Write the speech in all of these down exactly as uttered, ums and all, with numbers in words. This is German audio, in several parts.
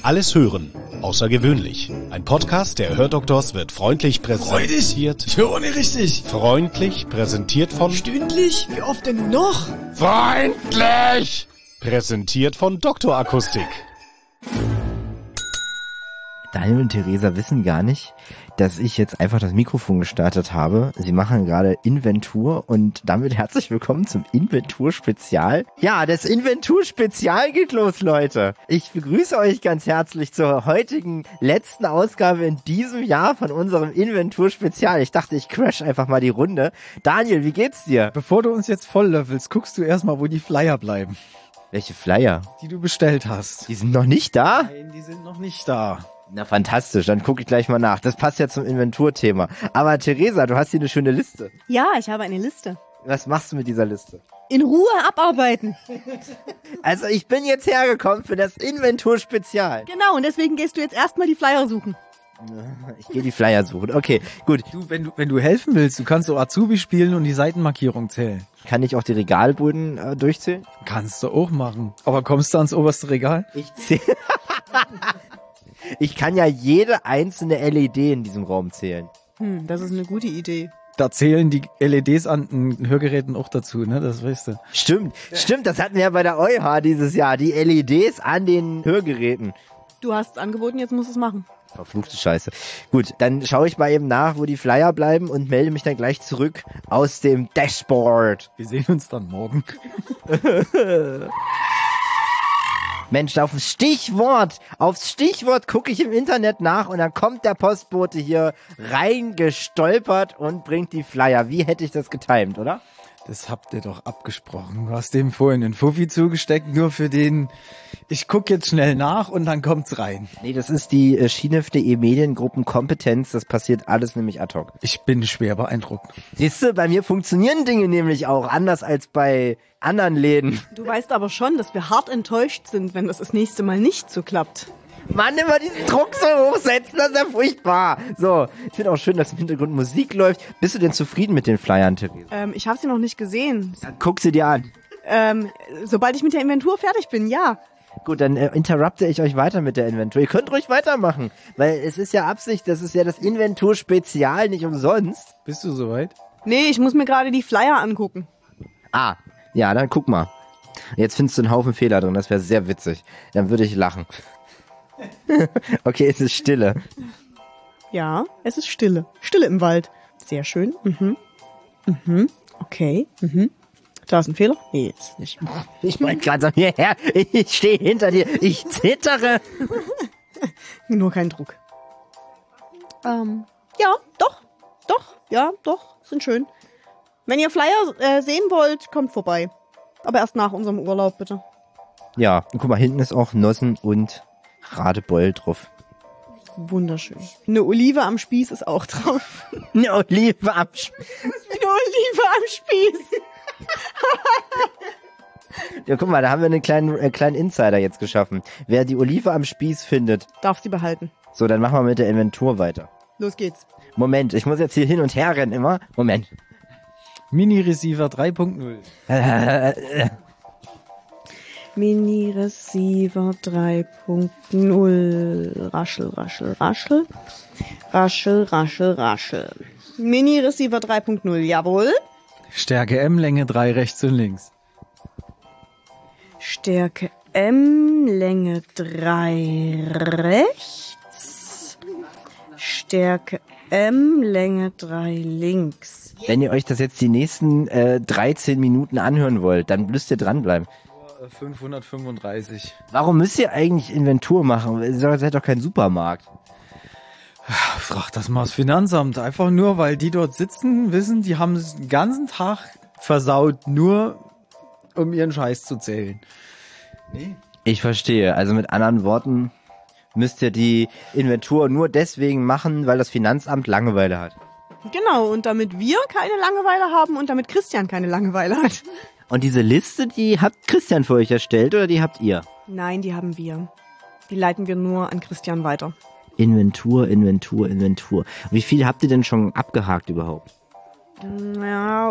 Alles hören, außergewöhnlich. Ein Podcast der Hördoktors wird freundlich präsentiert. Ich höre nicht richtig. Freundlich präsentiert von... Stündlich? Wie oft denn noch? Freundlich! Präsentiert von Doktor Akustik. Daniel und Theresa wissen gar nicht, dass ich jetzt einfach das Mikrofon gestartet habe. Sie machen gerade Inventur und damit herzlich willkommen zum Inventur-Spezial. Ja, das Inventur-Spezial geht los, Leute. Ich begrüße euch ganz herzlich zur heutigen letzten Ausgabe in diesem Jahr von unserem Inventur-Spezial. Ich dachte, ich crash einfach mal die Runde. Daniel, wie geht's dir? Bevor du uns jetzt volllöffelst, guckst du erstmal, wo die Flyer bleiben. Welche Flyer? Die du bestellt hast. Die sind noch nicht da? Nein, die sind noch nicht da. Na, fantastisch. Dann gucke ich gleich mal nach. Das passt ja zum Inventurthema. Aber Theresa, du hast hier eine schöne Liste. Ja, ich habe eine Liste. Was machst du mit dieser Liste? In Ruhe abarbeiten. Also ich bin jetzt hergekommen für das Inventur-Spezial. Genau, und deswegen gehst du jetzt erstmal die Flyer suchen. Ich gehe die Flyer suchen. Okay, gut. Du, wenn du, wenn du helfen willst, du kannst so Azubi spielen und die Seitenmarkierung zählen. Kann ich auch die Regalböden äh, durchzählen? Kannst du auch machen. Aber kommst du ans oberste Regal? Ich zähle... Ich kann ja jede einzelne L E D in diesem Raum zählen. Hm, das ist eine gute Idee. Da zählen die L E Ds an den Hörgeräten auch dazu, ne? Das weißt du. Stimmt, stimmt, das hatten wir ja bei der E U H dieses Jahr. Die L E Ds an den Hörgeräten. Du hast es angeboten, jetzt musst du es machen. Verfluchte Scheiße. Gut, dann schaue ich mal eben nach, wo die Flyer bleiben und melde mich dann gleich zurück aus dem Dashboard. Wir sehen uns dann morgen. Mensch, auf das Stichwort, aufs Stichwort gucke ich im Internet nach und dann kommt der Postbote hier reingestolpert und bringt die Flyer. Wie hätte ich das getimt, oder? Das habt ihr doch abgesprochen. Du hast dem vorhin einen Fuffi zugesteckt, nur für den, ich gucke jetzt schnell nach und dann kommt's rein. Nee, das ist die äh, Schienef.de Mediengruppenkompetenz, das passiert alles nämlich ad hoc. Ich bin schwer beeindruckt. Siehst du, bei mir funktionieren Dinge nämlich auch anders als bei anderen Läden. Du weißt aber schon, dass wir hart enttäuscht sind, wenn das das nächste Mal nicht so klappt. Mann, immer diesen Druck so hochsetzen, das ist ja furchtbar. So, ich finde auch schön, dass im Hintergrund Musik läuft. Bist du denn zufrieden mit den Flyern, Theresa? Ähm, ich habe sie noch nicht gesehen. Dann guck sie dir an. Ähm, sobald ich mit der Inventur fertig bin, ja. Gut, dann äh, interrupte ich euch weiter mit der Inventur. Ihr könnt ruhig weitermachen, weil es ist ja Absicht, das ist ja das Inventur-Spezial, nicht umsonst. Bist du soweit? Nee, ich muss mir gerade die Flyer angucken. Ah, ja, dann guck mal. Jetzt findest du einen Haufen Fehler drin, das wäre sehr witzig. Dann würde ich lachen. Okay, es ist Stille. Ja, es ist Stille. Stille im Wald. Sehr schön. Mhm. Mhm. Okay. Mhm. Da ist ein Fehler? Nee, ist nicht. Ich wollte gerade sagen, hierher, ich stehe hinter dir, ich zittere. Nur kein Druck. Ähm, ja, doch. Doch, ja, doch. Sind schön. Wenn ihr Flyer äh, sehen wollt, kommt vorbei. Aber erst nach unserem Urlaub, bitte. Ja, und guck mal, hinten ist auch Nossen und Radebeul drauf. Wunderschön. Eine Olive am Spieß ist auch drauf. Eine Olive am Spieß. Eine Olive am Spieß. Ja, guck mal, da haben wir einen kleinen, äh, kleinen Insider jetzt geschaffen. Wer die Olive am Spieß findet. Darf sie behalten. So, dann machen wir mit der Inventur weiter. Los geht's. Moment, ich muss jetzt hier hin und her rennen immer. Moment. Mini-Receiver drei Punkt null. Mini-Receiver drei Punkt null. Raschel, raschel, raschel. Raschel, raschel, raschel. Mini-Receiver drei Punkt null, jawohl. Stärke M, Länge drei, rechts und links. Stärke M, Länge drei, rechts. Stärke M, Länge drei, links. Wenn ihr euch das jetzt die nächsten äh, dreizehn Minuten anhören wollt, dann müsst ihr dranbleiben. fünfhundertfünfunddreißig. Warum müsst ihr eigentlich Inventur machen? Ihr seid doch kein Supermarkt. Frag das mal das Finanzamt. Einfach nur, weil die dort sitzen, wissen, die haben es den ganzen Tag versaut, nur um ihren Scheiß zu zählen. Nee. Ich verstehe. Also mit anderen Worten müsst ihr die Inventur nur deswegen machen, weil das Finanzamt Langeweile hat. Genau, und damit wir keine Langeweile haben und damit Christian keine Langeweile hat. Und diese Liste, die habt Christian für euch erstellt oder die habt ihr? Nein, die haben wir. Die leiten wir nur an Christian weiter. Inventur, Inventur, Inventur. Wie viel habt ihr denn schon abgehakt überhaupt? Ja,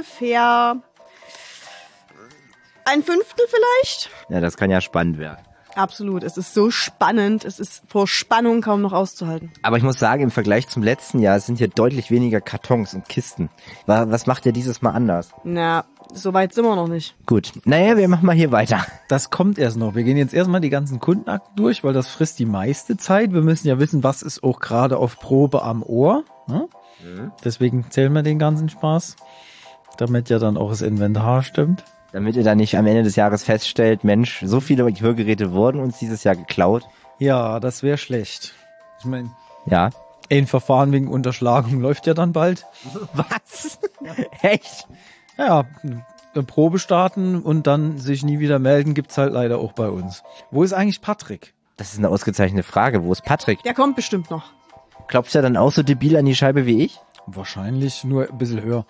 ungefähr ein Fünftel vielleicht. Ja, das kann ja spannend werden. Absolut. Es ist so spannend. Es ist vor Spannung kaum noch auszuhalten. Aber ich muss sagen, im Vergleich zum letzten Jahr sind hier deutlich weniger Kartons und Kisten. Wa- Was macht ihr dieses Mal anders? Na, so weit sind wir noch nicht. Gut, naja, wir machen mal hier weiter. Das kommt erst noch. Wir gehen jetzt erstmal die ganzen Kundenakten durch, weil das frisst die meiste Zeit. Wir müssen ja wissen, was ist auch gerade auf Probe am Ohr. Ne? Mhm. Deswegen zählen wir den ganzen Spaß, damit ja dann auch das Inventar stimmt. Damit ihr dann nicht am Ende des Jahres feststellt, Mensch, so viele Hörgeräte wurden uns dieses Jahr geklaut. Ja, das wäre schlecht. Ich meine, Ja. ein Verfahren wegen Unterschlagung läuft ja dann bald. Was? Echt? Ja, eine Probe starten und dann sich nie wieder melden, gibt's halt leider auch bei uns. Wo ist eigentlich Patrick? Das ist eine ausgezeichnete Frage. Wo ist Patrick? Der kommt bestimmt noch. Klopft er dann auch so debil an die Scheibe wie ich? Wahrscheinlich nur ein bisschen höher.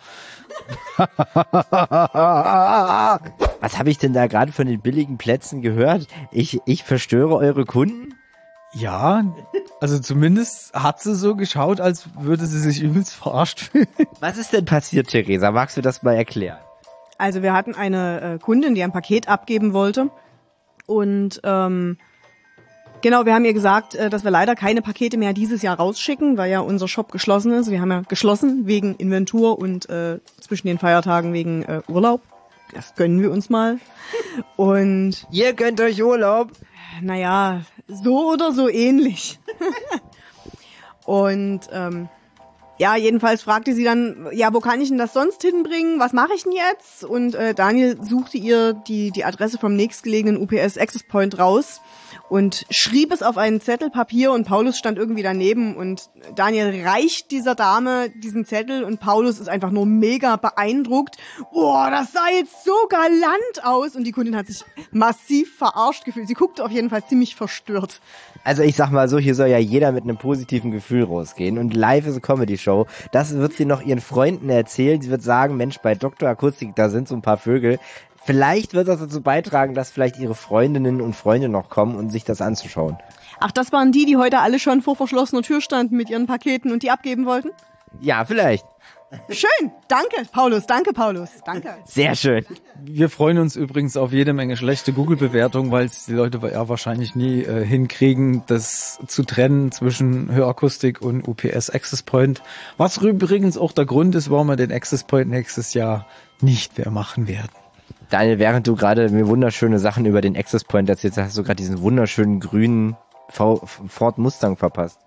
Was habe ich denn da gerade von den billigen Plätzen gehört? Ich, ich verstöre eure Kunden? Ja, also zumindest hat sie so geschaut, als würde sie sich übelst verarscht fühlen. Was ist denn passiert, Theresa? Magst du das mal erklären? Also wir hatten eine äh, Kundin, die ein Paket abgeben wollte. Und ähm, genau, wir haben ihr gesagt, äh, dass wir leider keine Pakete mehr dieses Jahr rausschicken, weil ja unser Shop geschlossen ist. Wir haben ja geschlossen wegen Inventur und äh, zwischen den Feiertagen wegen äh, Urlaub. Das gönnen wir uns mal. Und Ihr gönnt euch Urlaub. naja, so oder so ähnlich. Und ähm, ja, jedenfalls fragte sie dann, ja, wo kann ich denn das sonst hinbringen? Was mache ich denn jetzt? Und äh, Daniel suchte ihr die die Adresse vom nächstgelegenen U P S Access Point raus und schrieb es auf einen Zettel Papier und Paulus stand irgendwie daneben und Daniel reicht dieser Dame diesen Zettel und Paulus ist einfach nur mega beeindruckt. Boah, das sah jetzt so galant aus und die Kundin hat sich massiv verarscht gefühlt. Sie guckte auf jeden Fall ziemlich verstört. Also ich sag mal so, hier soll ja jeder mit einem positiven Gefühl rausgehen und live ist eine Comedy-Show. Das wird sie noch ihren Freunden erzählen. Sie wird sagen, Mensch, bei Doktor Akustik, da sind so ein paar Vögel. Vielleicht wird das dazu beitragen, dass vielleicht ihre Freundinnen und Freunde noch kommen und sich das anzuschauen. Ach, das waren die, die heute alle schon vor verschlossener Tür standen mit ihren Paketen und die abgeben wollten? Ja, vielleicht. Schön, danke, Paulus, danke, Paulus, danke. Sehr schön. Wir freuen uns übrigens auf jede Menge schlechte Google-Bewertungen, weil es die Leute ja wahrscheinlich nie äh, hinkriegen, das zu trennen zwischen Hörakustik und U P S Access Point. Was übrigens auch der Grund ist, warum wir den Access Point nächstes Jahr nicht mehr machen werden. Daniel, während du gerade mir wunderschöne Sachen über den Access Point erzählst, hast du gerade diesen wunderschönen grünen v Ford Mustang verpasst.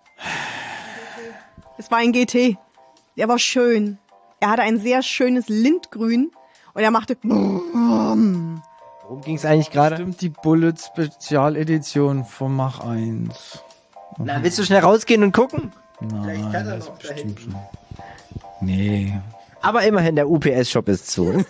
Es war ein G T. Der war schön. Er hatte ein sehr schönes Lindgrün und er machte Worum ging es eigentlich gerade? Stimmt, die Bullet Spezialedition vom Mach eins. Na, willst du schnell rausgehen und gucken? Nein, das ist bestimmt schon. Nee. Aber immerhin, der U P S-Shop ist zu.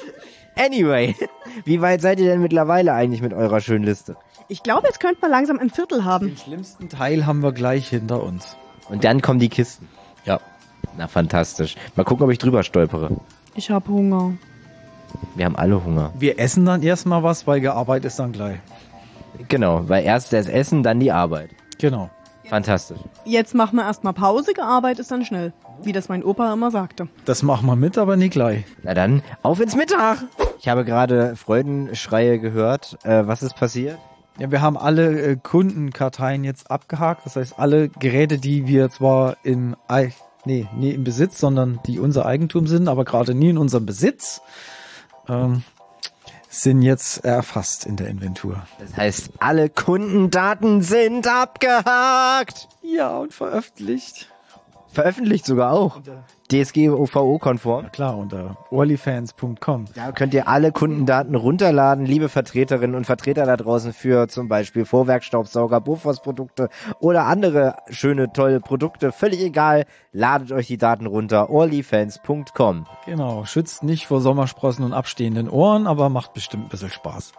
Anyway, wie weit seid ihr denn mittlerweile eigentlich mit eurer schönen Liste? Ich glaube, jetzt könnte man langsam ein Viertel haben. Den schlimmsten Teil haben wir gleich hinter uns. Und dann kommen die Kisten. Ja. Na, fantastisch. Mal gucken, ob ich drüber stolpere. Ich habe Hunger. Wir haben alle Hunger. Wir essen dann erstmal was, weil gearbeitet ist dann gleich. Genau, weil erst das Essen, dann die Arbeit. Genau. Fantastisch. Jetzt machen wir erstmal Pause, gearbeitet ist dann schnell. Wie das mein Opa immer sagte. Das machen wir mit, aber nie gleich. Na dann, auf ins Mittag! Ich habe gerade Freudenschreie gehört. Äh, was ist passiert? Ja, wir haben alle äh, Kundenkarteien jetzt abgehakt. Das heißt, alle Geräte, die wir zwar im, Ei- nee, nie im Besitz, sondern die unser Eigentum sind, aber gerade nie in unserem Besitz, ähm, sind jetzt erfasst in der Inventur. Das heißt, alle Kundendaten sind abgehakt! Ja, und veröffentlicht. Veröffentlicht sogar auch. D S G O V O-konform. Na klar, unter orlyfans punkt com. Da könnt ihr alle Kundendaten runterladen, liebe Vertreterinnen und Vertreter da draußen für zum Beispiel Vorwerkstaubsauger, Bofors-Produkte oder andere schöne, tolle Produkte. Völlig egal, ladet euch die Daten runter, orlyfans punkt com. Genau, schützt nicht vor Sommersprossen und abstehenden Ohren, aber macht bestimmt ein bisschen Spaß.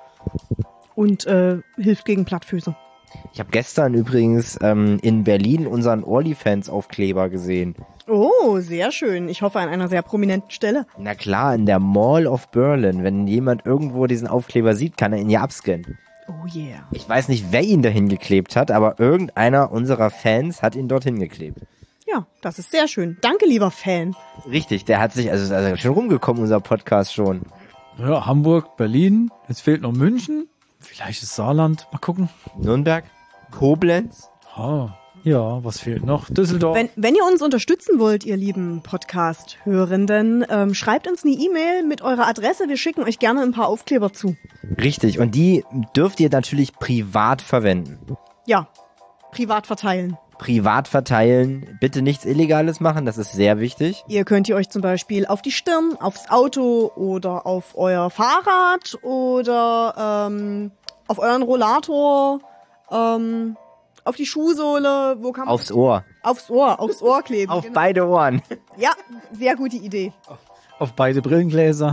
Und äh, hilft gegen Plattfüße. Ich habe gestern übrigens ähm, in Berlin unseren Orlyfans-Aufkleber gesehen. Oh, sehr schön. Ich hoffe an einer sehr prominenten Stelle. Na klar, in der Mall of Berlin. Wenn jemand irgendwo diesen Aufkleber sieht, kann er ihn ja abscannen. Oh yeah. Ich weiß nicht, wer ihn dahin geklebt hat, aber irgendeiner unserer Fans hat ihn dorthin geklebt. Ja, das ist sehr schön. Danke, lieber Fan. Richtig, der hat sich, also, also schon rumgekommen, unser Podcast schon. Ja, Hamburg, Berlin, jetzt fehlt noch München. Vielleicht ist Saarland. Mal gucken. Nürnberg? Koblenz? Ah, ja, was fehlt noch? Düsseldorf. Wenn, wenn ihr uns unterstützen wollt, ihr lieben Podcast-Hörenden, ähm, schreibt uns eine E-Mail mit eurer Adresse. Wir schicken euch gerne ein paar Aufkleber zu. Richtig, und die dürft ihr natürlich privat verwenden. Ja, privat verteilen. Privat verteilen, bitte nichts Illegales machen, das ist sehr wichtig. Ihr könnt ihr euch zum Beispiel auf die Stirn, aufs Auto oder auf euer Fahrrad oder ähm, auf euren Rollator, ähm, auf die Schuhsohle, wo kann man... Aufs Ohr. Aufs Ohr, aufs Ohr kleben. Auf genau. beide Ohren. Ja, sehr gute Idee. Auf beide Brillengläser.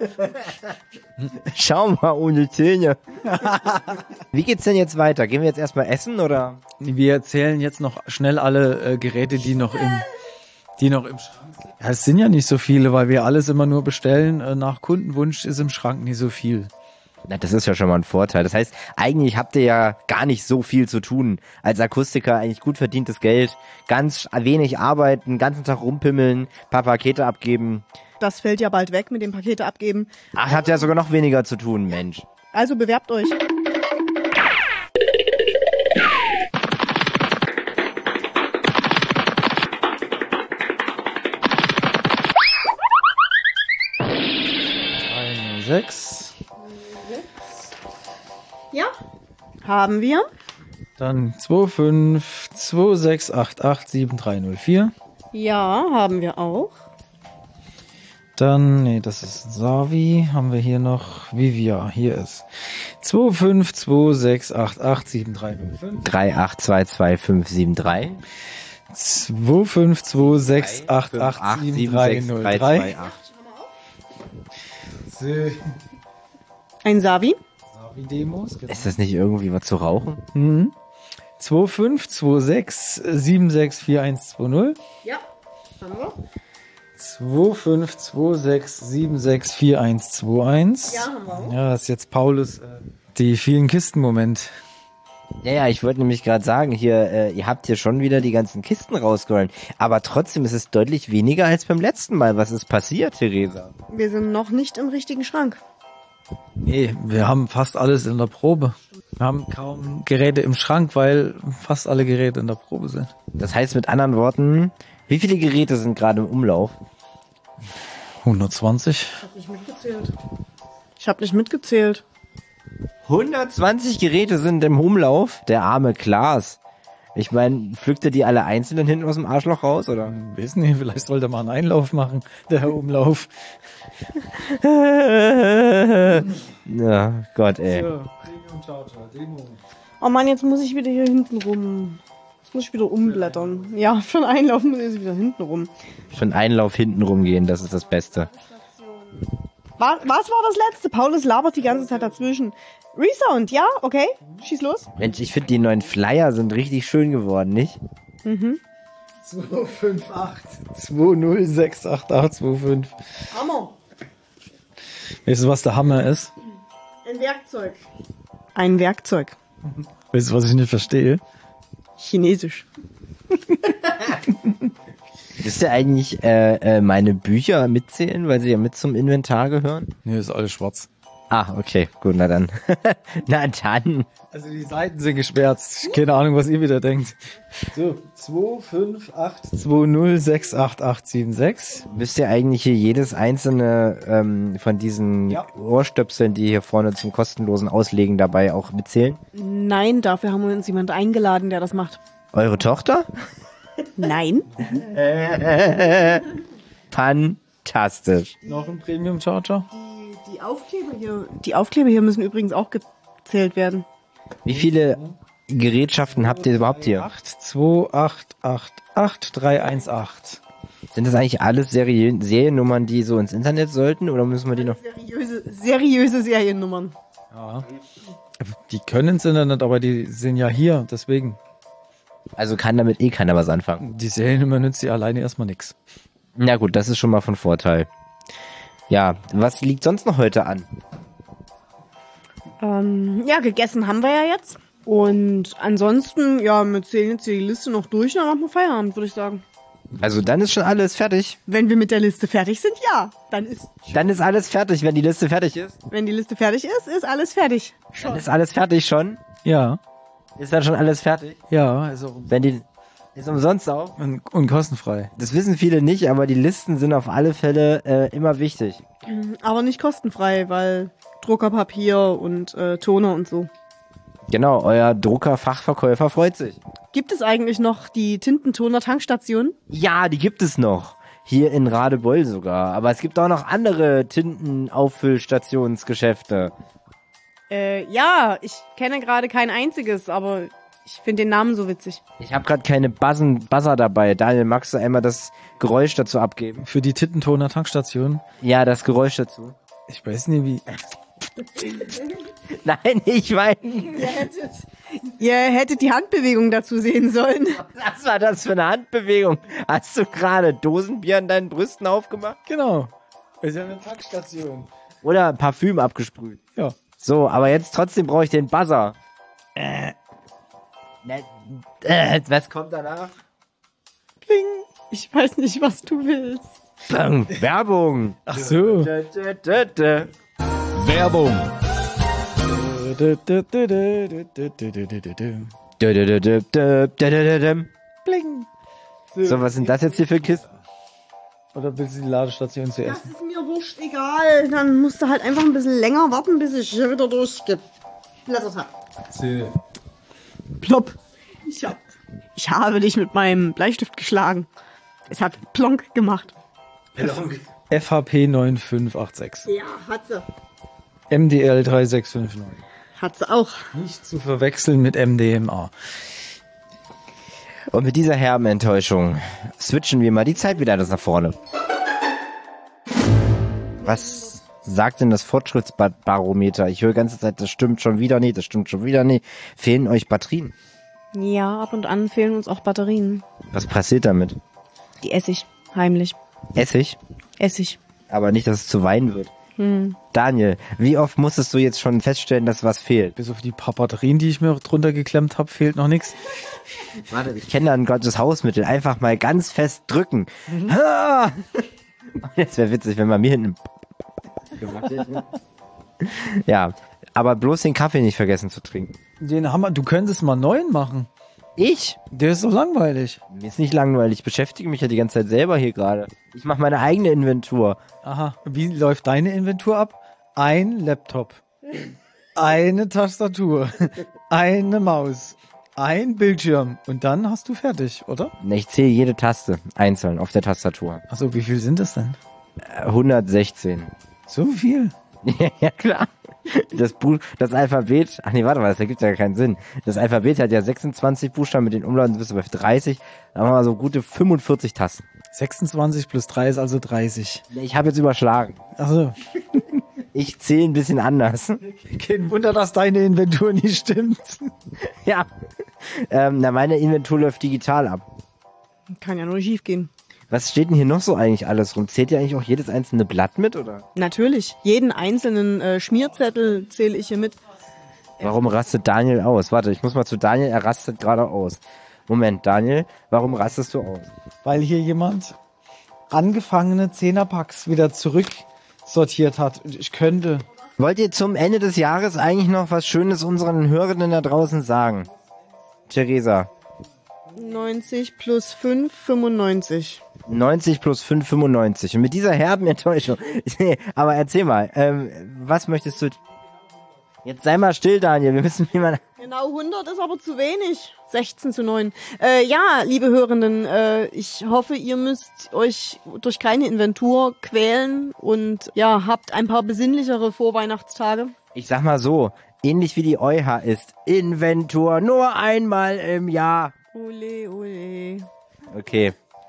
Schau mal, ohne Zähne. Wie geht's denn jetzt weiter? Gehen wir jetzt erstmal essen, oder? Wir erzählen jetzt noch schnell alle äh, Geräte, die noch im, die noch im Schrank sind. Ja, es sind ja nicht so viele, weil wir alles immer nur bestellen. Äh, nach Kundenwunsch ist im Schrank nicht so viel. Na, das ist ja schon mal ein Vorteil. Das heißt, eigentlich habt ihr ja gar nicht so viel zu tun. Als Akustiker eigentlich gut verdientes Geld, ganz wenig arbeiten, den ganzen Tag rumpimmeln, paar Pakete abgeben. Das fällt ja bald weg mit dem Pakete abgeben. Ach, habt ja sogar noch weniger zu tun, Mensch. Also bewerbt euch. sechs. Ja. Haben wir. Dann zwei fünf zwei sechs acht acht sieben drei null vier. Ja, haben wir auch. Dann, nee, das ist Savi. Haben wir hier noch Vivia. Hier ist zwei fünf zwei sechs acht acht sieben drei null fünf. drei acht zwei zwei fünf sieben drei. zwei fünf zwei sechs acht acht sieben drei null drei. Ein Savi. Savi-Demos. Ist das nicht irgendwie was zu rauchen? Mhm. zwei fünf zwei sechs sieben sechs vier eins zwei null. Ja, haben wir. zwei fünf zwei sechs sieben sechs vier eins zwei eins. Ja, haben wir auch. Ja, das ist jetzt Paulus, äh, die vielen Kisten-Moment. Ja, ja, ich wollte nämlich gerade sagen, hier, äh, ihr habt hier schon wieder die ganzen Kisten rausgeholt. Aber trotzdem ist es deutlich weniger als beim letzten Mal. Was ist passiert, Theresa? Wir sind noch nicht im richtigen Schrank. Nee, wir haben fast alles in der Probe. Wir haben kaum Geräte im Schrank, weil fast alle Geräte in der Probe sind. Das heißt mit anderen Worten, wie viele Geräte sind gerade im Umlauf? hundertzwanzig. Ich habe nicht mitgezählt. Ich habe nicht mitgezählt. hundertzwanzig Geräte sind im Umlauf. Der arme Klaas. Ich meine, pflückt er die alle einzeln hinten aus dem Arschloch raus, oder? Wissen nicht, vielleicht sollte man einen Einlauf machen, der Umlauf. Ja, Gott, ey. Oh Mann, jetzt muss ich wieder hier hinten rum. Jetzt muss ich wieder umblättern. Ja, für den Einlauf muss ich wieder hinten rum. Für einen Einlauf hinten rumgehen, das ist das Beste. Was, was war das letzte? Paulus labert die ganze Zeit dazwischen. Resound, ja? Okay, schieß los. Mensch, ich finde die neuen Flyer sind richtig schön geworden, nicht? Mhm. zwei fünf acht zwei null sechs acht acht zwei fünf. Hammer. Weißt du, was der Hammer ist? Ein Werkzeug. Ein Werkzeug. Weißt du, was ich nicht verstehe? Chinesisch. Wisst ihr eigentlich äh, äh, meine Bücher mitzählen, weil sie ja mit zum Inventar gehören? Nee, ist alles schwarz. Ah, okay, gut, na dann. Na dann. Also die Seiten sind geschwärzt. Keine Ahnung, was ihr wieder denkt. So, zwei fünf acht zwei null sechs acht acht sieben sechs. Müsst ihr eigentlich hier jedes einzelne ähm, von diesen Ja. Ohrstöpseln, die hier vorne zum kostenlosen Auslegen dabei auch mitzählen? Nein, dafür haben wir uns jemand eingeladen, der das macht. Eure Tochter? Nein. Fantastisch. Noch ein Premium Charger? Die, die Aufkleber hier, die Aufkleber hier müssen übrigens auch gezählt werden. Wie viele Gerätschaften habt ihr überhaupt hier? acht zwei acht acht acht drei eins acht. Sind das eigentlich alles Serie Seriennummern, die so ins Internet sollten, oder müssen wir die noch... Seriöse, seriöse Seriennummern. Ja. Die können ins Internet, aber die sind ja hier, deswegen. Also kann damit eh keiner was anfangen. Die Seriennummer nützt sie alleine erstmal nix. Na gut, das ist schon mal von Vorteil. Ja, was liegt sonst noch heute an? Ähm, ja, gegessen haben wir ja jetzt. Und ansonsten, ja, wir zählen jetzt die Liste noch durch, dann machen wir Feierabend, würde ich sagen. Also dann ist schon alles fertig. Wenn wir mit der Liste fertig sind, ja. Dann ist, Dann ist alles fertig, wenn die Liste fertig ist. wenn die Liste fertig ist, ist alles fertig. Dann ist alles fertig schon. Ja, Ist dann schon alles fertig. ja, ist auch Wenn die ist umsonst auch. und, und kostenfrei. Das wissen viele nicht, aber die Listen sind auf alle Fälle äh, immer wichtig. Aber nicht kostenfrei, weil Druckerpapier und äh, Toner und so. Genau, euer Druckerfachverkäufer freut sich. Gibt es eigentlich noch die Tintentoner-Tankstation? Ja, die gibt es noch. Hier in Radebeul sogar. Aber es gibt auch noch andere Tintenauffüllstationsgeschäfte. Äh, ja, ich kenne gerade kein einziges, aber ich finde den Namen so witzig. Ich habe gerade keine Buzzen, Buzzer dabei. Daniel, magst du einmal das Geräusch dazu abgeben? Für die Tittentoner Tankstation. Ja, das Geräusch dazu. Ich weiß nicht wie. Nein, ich meine, Ihr hättet, ihr hättet die Handbewegung dazu sehen sollen. was war das für eine Handbewegung? Hast du gerade Dosenbier an deinen Brüsten aufgemacht? Genau. Ist ja eine Tankstation. Oder Parfüm abgesprüht? Ja. So, aber jetzt trotzdem brauche ich den Buzzer. Äh. Ne, äh, was kommt danach? Bling. Ich weiß nicht, was du willst. Bang, Werbung. Ach so. Dö, dö, dö, dö. Werbung. Dö, dö, dö, dö, dö, dö, dö, dö, dö. Bling. So, was sind das jetzt hier für Kisten? Oder willst du die Ladestation Das zuerst? ist mir wurscht, egal. Dann musst du halt einfach ein bisschen länger warten, bis ich hier wieder durchgeblättert habe. So. Plopp. Ich, hab, ich habe dich mit meinem Bleistift geschlagen. Es hat plonk gemacht. F H P neun fünf acht sechs. Ja, hat sie. M D L drei sechs fünf neun. Hat sie auch. Nicht zu verwechseln mit M D M A. Und mit dieser herben Enttäuschung switchen wir mal die Zeit wieder nach vorne. Was sagt denn das Fortschrittsbarometer? Ich höre die ganze Zeit, das stimmt schon wieder nicht, das stimmt schon wieder nicht. Fehlen euch Batterien? Ja, ab und an fehlen uns auch Batterien. Was passiert damit? Die Essig. Heimlich. Essig? Essig. Aber nicht, dass es zu Wein wird. Hm. Daniel, wie oft musstest du jetzt schon feststellen, dass was fehlt? Bis auf die paar Batterien, die ich mir drunter geklemmt habe, fehlt noch nichts. Warte, ich kenne da ein Gottes Hausmittel. Einfach mal ganz fest drücken. Ha! Jetzt wäre witzig, wenn man mir hinten gemacht hätte. Ja, aber bloß den Kaffee nicht vergessen zu trinken. Den Hammer, du könntest mal neuen machen. Ich? Der ist doch langweilig. Mir ist nicht langweilig. Ich beschäftige mich ja die ganze Zeit selber hier gerade. Ich mache meine eigene Inventur. Aha. Wie läuft deine Inventur ab? Ein Laptop. Eine Tastatur. Eine Maus. Ein Bildschirm. Und dann hast du fertig, oder? Ne, ich zähle jede Taste einzeln auf der Tastatur. Achso, wie viel sind das denn? Äh, hundertsechzehn. So viel? Ja, klar. Das Buch, das Alphabet, ach nee, warte mal, das ergibt ja keinen Sinn. Das Alphabet hat ja sechsundzwanzig Buchstaben, mit den Umlauten bist du bei dreißig. Dann haben wir so gute fünfundvierzig Tasten. sechsundzwanzig plus drei ist also dreißig. Ich habe jetzt überschlagen. Achso. Ich zähle ein bisschen anders. Kein Wunder, dass deine Inventur nicht stimmt. Ja. Ähm, na, meine Inventur läuft digital ab. Kann ja nur schief gehen. Was steht denn hier noch so eigentlich alles rum? Zählt ihr eigentlich auch jedes einzelne Blatt mit, oder? Natürlich. Jeden einzelnen äh, Schmierzettel zähle ich hier mit. Warum rastet Daniel aus? Warte, ich muss mal zu Daniel, er rastet gerade aus. Moment, Daniel, warum rastest du aus? Weil hier jemand angefangene Zehnerpacks wieder zurücksortiert hat. Und ich könnte. Wollt ihr zum Ende des Jahres eigentlich noch was Schönes unseren Hörenden da draußen sagen? Theresa. neunzig plus fünf, fünfundneunzig. neunzig plus fünf, fünfundneunzig. Und mit dieser herben Enttäuschung. Aber erzähl mal, ähm, was möchtest du... Jetzt sei mal still, Daniel, wir müssen jemanden... Genau, hundert ist aber zu wenig. sechzehn zu neun. Äh, ja, liebe Hörenden, äh, ich hoffe, ihr müsst euch durch keine Inventur quälen und ja, habt ein paar besinnlichere Vorweihnachtstage. Ich sag mal so, ähnlich wie die E U H ist Inventur nur einmal im Jahr. Ole, ole. Okay.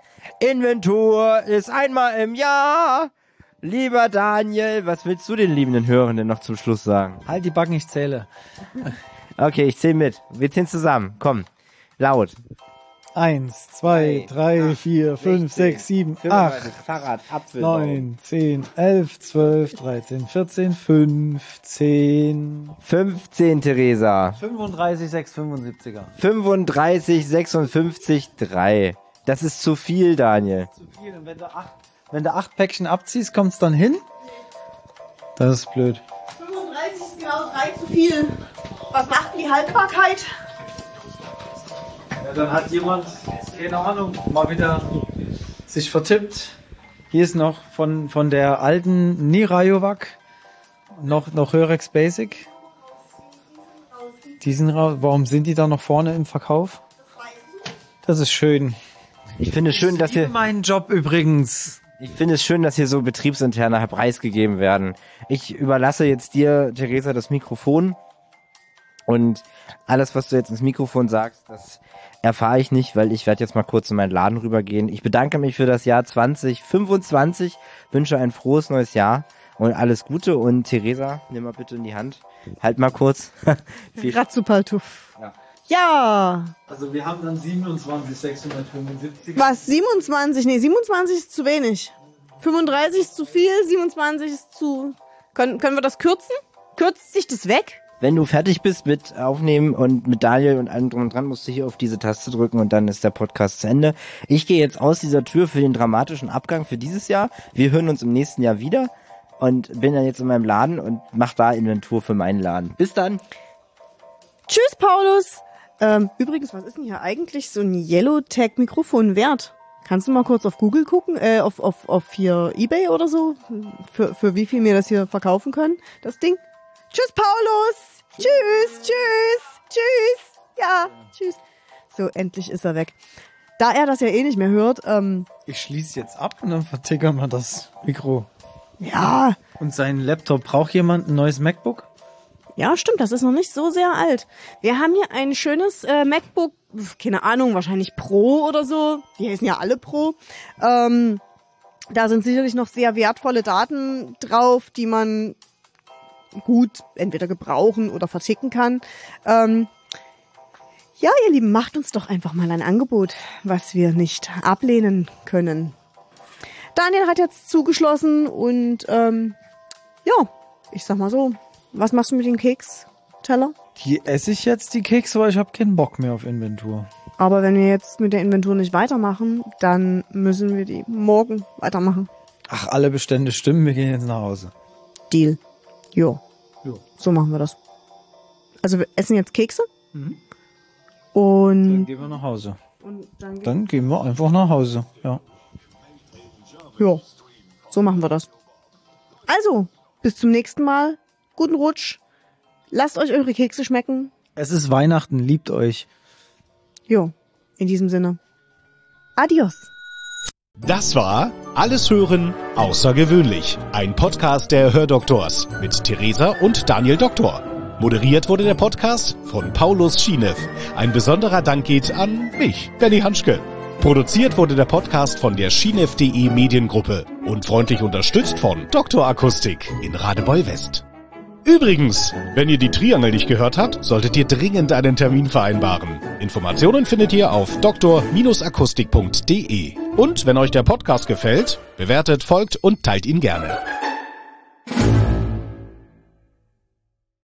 Inventur ist einmal im Jahr. Lieber Daniel, was willst du den liebenden Hörenden noch zum Schluss sagen? Halt die Backen, ich zähle. Okay, ich zähl mit. Wir zählen zusammen. Komm. Laut. Eins, zwei, drei, vier, fünf, sechs, sieben, acht, Fahrrad, Apfel. neun, zehn, elf, zwölf, dreizehn, vierzehn, fünfzehn, fünfzehn, Theresa. fünfunddreißig, sechs, fünfundsiebziger. fünfunddreißig, sechsundfünfzig, drei. Das ist zu viel, Daniel. Zu viel. Und wenn du acht, wenn du acht Päckchen abziehst, kommt's dann hin? Das ist blöd. fünfunddreißig ist genau drei zu viel. Was macht denn die Haltbarkeit? Ja, dann hat jemand, keine Ahnung, mal wieder sich vertippt. Hier ist noch von, von der alten Nirajovac noch, noch Hörex Basic. Die sind raus. Warum sind die da noch vorne im Verkauf? Das ist schön. Ich finde es schön, dass Hier hier, mein Job übrigens. ich finde es schön, dass hier so betriebsinterne preisgegeben werden. Ich überlasse jetzt dir, Theresa, das Mikrofon. Und alles, was du jetzt ins Mikrofon sagst, das erfahre ich nicht, weil ich werde jetzt mal kurz in meinen Laden rübergehen. Ich bedanke mich für das Jahr zwanzig fünfundzwanzig, wünsche ein frohes neues Jahr und alles Gute. Und Theresa, nimm mal bitte in die Hand. Halt mal kurz. Viel Ratzupaltuff. Ja. Ja. Also wir haben dann siebenundzwanzig sechshundertfünfundsiebzig. Was? siebenundzwanzig? Nee, siebenundzwanzig ist zu wenig. fünfunddreißig ist zu viel, siebenundzwanzig ist zu... Können, können wir das kürzen? Kürzt sich das weg? Wenn du fertig bist mit Aufnehmen und mit Daniel und allem drum und dran, musst du hier auf diese Taste drücken und dann ist der Podcast zu Ende. Ich gehe jetzt aus dieser Tür für den dramatischen Abgang für dieses Jahr. Wir hören uns im nächsten Jahr wieder und bin dann jetzt in meinem Laden und mach da Inventur für meinen Laden. Bis dann. Tschüss, Paulus. Ähm, übrigens, was ist denn hier eigentlich so ein Yellowtech-Mikrofon wert? Kannst du mal kurz auf Google gucken, äh, auf, auf, auf hier eBay oder so? Für, für wie viel wir das hier verkaufen können, das Ding? Tschüss, Paulus. Tschüss, tschüss, tschüss. Ja, tschüss. So, endlich ist er weg. Da er das ja eh nicht mehr hört, ähm, Ich schließe jetzt ab und dann vertickern wir das Mikro. ja, Und seinen Laptop. Braucht jemand ein neues MacBook? ja, stimmt, das ist noch nicht so sehr alt. Wir haben hier ein schönes äh, MacBook, keine Ahnung, wahrscheinlich Pro oder so. Die heißen ja alle Pro. Ähm, da sind sicherlich noch sehr wertvolle Daten drauf, die man gut entweder gebrauchen oder verticken kann. Ähm, ja, ihr Lieben, macht uns doch einfach mal ein Angebot, was wir nicht ablehnen können. Daniel hat jetzt zugeschlossen und ähm, ja, ich sag mal so, was machst du mit dem Keksteller? Die esse ich jetzt, die Kekse, weil ich habe keinen Bock mehr auf Inventur. Aber wenn wir jetzt mit der Inventur nicht weitermachen, dann müssen wir die morgen weitermachen. Ach, alle Bestände stimmen, wir gehen jetzt nach Hause. Deal. Jo. Jo. So machen wir das. Also wir essen jetzt Kekse. Mhm. Und, Dann gehen wir nach Hause. und dann, Dann gehen wir einfach nach Hause, ja. ja, so machen wir das. Also, bis zum nächsten Mal. Guten Rutsch. Lasst euch eure Kekse schmecken. Es ist Weihnachten, liebt euch. Jo, in diesem Sinne. Adios. Das war Alles hören, außergewöhnlich. Ein Podcast der Hördoktors mit Theresa und Daniel Doktor. Moderiert wurde der Podcast von Paulus Schienew. Ein besonderer Dank geht an mich, Benny Hanschke. Produziert wurde der Podcast von der schienew punkt de Mediengruppe und freundlich unterstützt von Doktor Akustik in Radebeul West. Übrigens, wenn ihr die Triangel nicht gehört habt, solltet ihr dringend einen Termin vereinbaren. Informationen findet ihr auf doktor akustik punkt de. Und wenn euch der Podcast gefällt, bewertet, folgt und teilt ihn gerne.